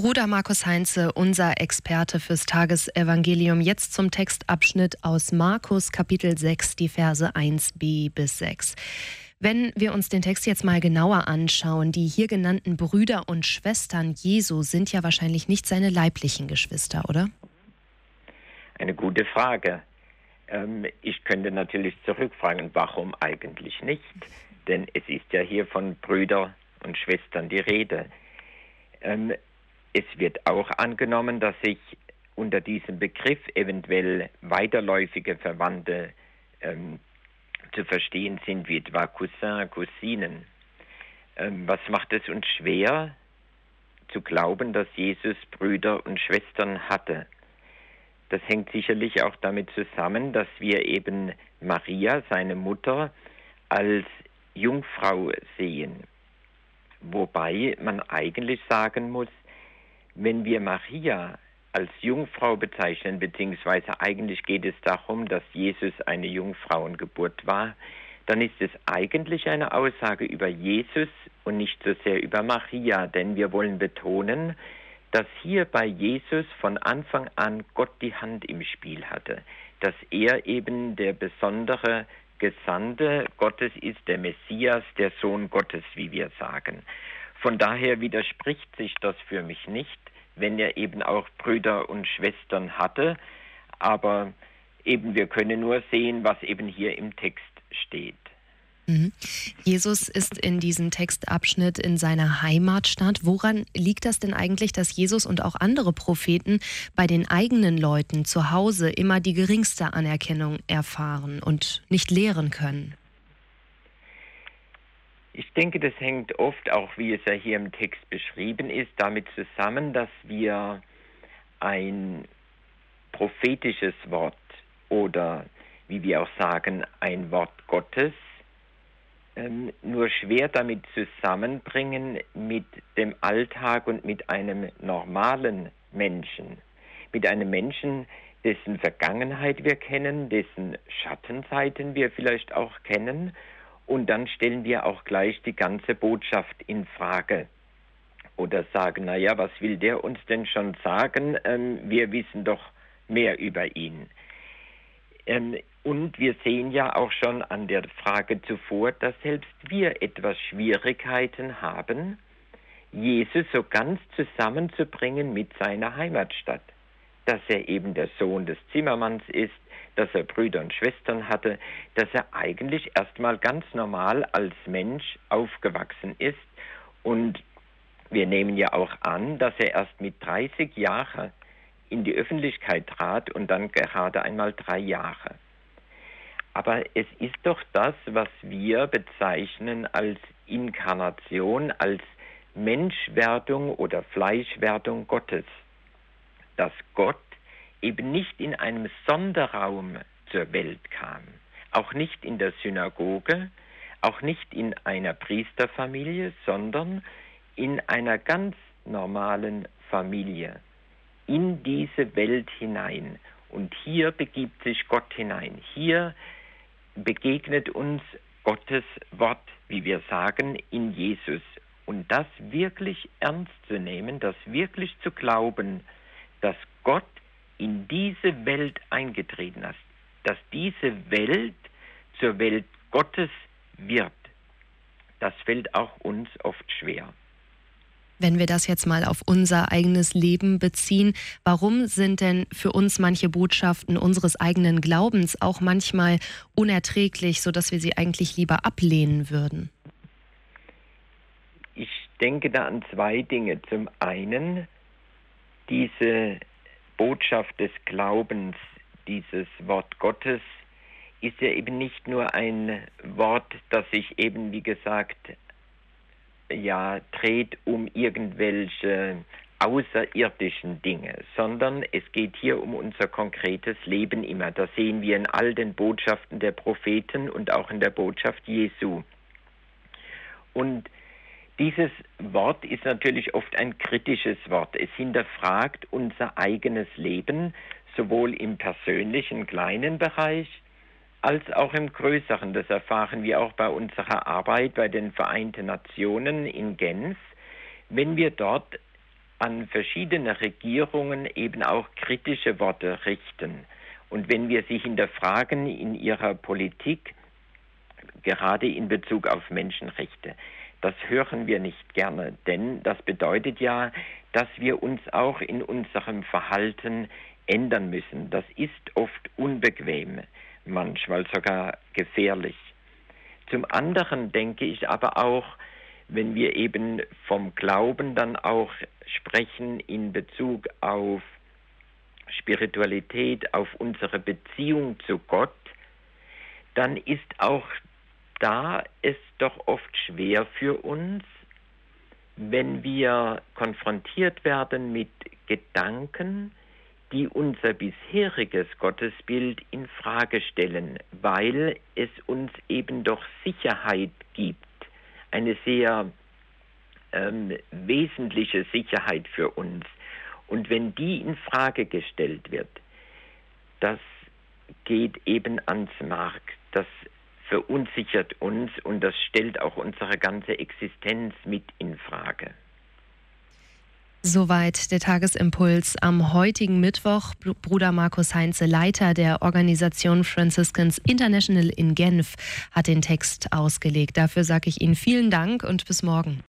Bruder Markus Heinze, unser Experte fürs Tagesevangelium, jetzt zum Textabschnitt aus Markus Kapitel 6, die Verse 1b bis 6. Wenn wir uns den Text jetzt mal genauer anschauen, die hier genannten Brüder und Schwestern Jesu sind ja wahrscheinlich nicht seine leiblichen Geschwister, oder? Eine gute Frage. Ich könnte natürlich zurückfragen, warum eigentlich nicht? Denn es ist ja hier von Brüdern und Schwestern die Rede. Es wird auch angenommen, dass sich unter diesem Begriff eventuell weiterläufige Verwandte zu verstehen sind, wie etwa Cousin, Cousinen. Was macht es uns schwer zu glauben, dass Jesus Brüder und Schwestern hatte? Das hängt sicherlich auch damit zusammen, dass wir eben Maria, seine Mutter, als Jungfrau sehen. Wobei man eigentlich sagen muss, wenn wir Maria als Jungfrau bezeichnen, beziehungsweise eigentlich geht es darum, dass Jesus eine Jungfrauengeburt war, dann ist es eigentlich eine Aussage über Jesus und nicht so sehr über Maria, denn wir wollen betonen, dass hier bei Jesus von Anfang an Gott die Hand im Spiel hatte, dass er eben der besondere Gesandte Gottes ist, der Messias, der Sohn Gottes, wie wir sagen. Von daher widerspricht sich das für mich nicht, wenn er eben auch Brüder und Schwestern hatte, aber eben wir können nur sehen, was eben hier im Text steht. Jesus ist in diesem Textabschnitt in seiner Heimatstadt. Woran liegt das denn eigentlich, dass Jesus und auch andere Propheten bei den eigenen Leuten zu Hause immer die geringste Anerkennung erfahren und nicht lehren können? Ich denke, das hängt oft, auch wie es ja hier im Text beschrieben ist, damit zusammen, dass wir ein prophetisches Wort oder, wie wir auch sagen, ein Wort Gottes nur schwer damit zusammenbringen mit dem Alltag und mit einem normalen Menschen. Mit einem Menschen, dessen Vergangenheit wir kennen, dessen Schattenseiten wir vielleicht auch kennen. Und dann stellen wir auch gleich die ganze Botschaft in Frage. Oder sagen, naja, was will der uns denn schon sagen? Wir wissen doch mehr über ihn. Und wir sehen ja auch schon an der Frage zuvor, dass selbst wir etwas Schwierigkeiten haben, Jesus so ganz zusammenzubringen mit seiner Heimatstadt. Dass er eben der Sohn des Zimmermanns ist, dass er Brüder und Schwestern hatte, dass er eigentlich erstmal ganz normal als Mensch aufgewachsen ist. Und wir nehmen ja auch an, dass er erst mit 30 Jahren in die Öffentlichkeit trat und dann gerade einmal 3 Jahre. Aber es ist doch das, was wir bezeichnen als Inkarnation, als Menschwerdung oder Fleischwerdung Gottes. Dass Gott eben nicht in einem Sonderraum zur Welt kam, auch nicht in der Synagoge, auch nicht in einer Priesterfamilie, sondern in einer ganz normalen Familie, in diese Welt hinein. Und hier begibt sich Gott hinein. Hier begegnet uns Gottes Wort, wie wir sagen, in Jesus. Und das wirklich ernst zu nehmen, das wirklich zu glauben, dass Gott in diese Welt eingetreten ist, dass diese Welt zur Welt Gottes wird, das fällt auch uns oft schwer. Wenn wir das jetzt mal auf unser eigenes Leben beziehen, warum sind denn für uns manche Botschaften unseres eigenen Glaubens auch manchmal unerträglich, sodass wir sie eigentlich lieber ablehnen würden? Ich denke da an 2 Dinge. Zum einen, diese Botschaft des Glaubens, dieses Wort Gottes, ist ja eben nicht nur ein Wort, das sich eben, wie gesagt, dreht um irgendwelche außerirdischen Dinge, sondern es geht hier um unser konkretes Leben immer. Das sehen wir in all den Botschaften der Propheten und auch in der Botschaft Jesu. Und dieses Wort ist natürlich oft ein kritisches Wort. Es hinterfragt unser eigenes Leben, sowohl im persönlichen kleinen Bereich als auch im größeren. Das erfahren wir auch bei unserer Arbeit bei den Vereinten Nationen in Genf, wenn wir dort an verschiedene Regierungen eben auch kritische Worte richten. Und wenn wir sie hinterfragen in ihrer Politik, gerade in Bezug auf Menschenrechte, das hören wir nicht gerne, denn das bedeutet ja, dass wir uns auch in unserem Verhalten ändern müssen. Das ist oft unbequem, manchmal sogar gefährlich. Zum anderen denke ich aber auch, wenn wir eben vom Glauben dann auch sprechen in Bezug auf Spiritualität, auf unsere Beziehung zu Gott, dann ist auch da es doch oft schwer für uns, wenn wir konfrontiert werden mit Gedanken, die unser bisheriges Gottesbild in Frage stellen, weil es uns eben doch Sicherheit gibt, eine sehr wesentliche Sicherheit für uns. Und wenn die in Frage gestellt wird, das geht eben ans Mark, das verunsichert uns und das stellt auch unsere ganze Existenz mit in Frage. Soweit der Tagesimpuls am heutigen Mittwoch. Bruder Markus Heinze, Leiter der Organisation Franciscans International in Genf, hat den Text ausgelegt. Dafür sage ich Ihnen vielen Dank und bis morgen.